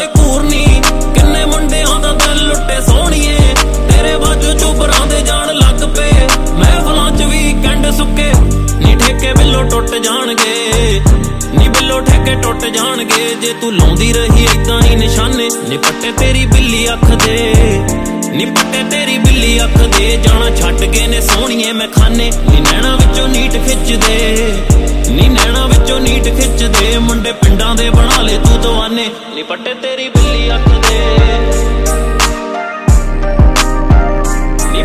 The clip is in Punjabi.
ਓਏ ਘੂਰਨੀ ਕਿੰਨੇ ਮੁੰਡਿਆਂ ਦਾ ਦਿਲ ਲੁੱਟੇ ਸੋਹਣੀਏ ਤੇਰੇ ਬਾਝੋਂ ਚੁਬਰਾਂ ਦੇ ਜਾਣ ਲੱਗ ਪਏ ਮਹਿਫਲਾਂ ਚ ਵੀਕਐਂਡ ਸੁੱਕੇ ਨੀ ਠੇਕੇ ਬਿੱਲੋ ਟੁੱਟ ਜਾਣਗੇ ਨੀ ਬਿੱਲੋ ਠੇਕੇ ਟੁੱਟ ਜਾਣਗੇ ਜੇ ਤੂੰ ਲਾਉਂਦੀ ਰਹੀ ਏਦਾਂ ਹੀ ਨਿਸ਼ਾਨੇ ਨੀ ਪੱਟੇ ਤੇਰੀ ਬਿੱਲੀ ਅੱਖ ਦੇ ਨੀ ਪੱਟੇ ਤੇਰੀ ਬਿੱਲੀ ਅੱਖ ਦੇ ਜਾਣਾ ਛੱਡ ਗਏ ਨੇ ਸੋਹਣੀਏ ਮੈਂ ਖਾਨੇ ਨੀ ਨੈਣਾ ਵਿੱਚੋਂ ਨੀਟ ਖਿੱਚਦੇ ਨੀ ਨੈਣਾ ਵਿੱਚੋਂ ਨੀਟ ਖਿੱਚਦੇ ਮੁੰਡੇ ਪਿੰਡਾਂ ਦੇ ਬਣਾ ਲੈ ਤੂੰ ਦਵਾਨੇ ਨੀ ਪੱਟੇ ਤੇਰੀ ਬਿੱਲੀ ਅੱਖ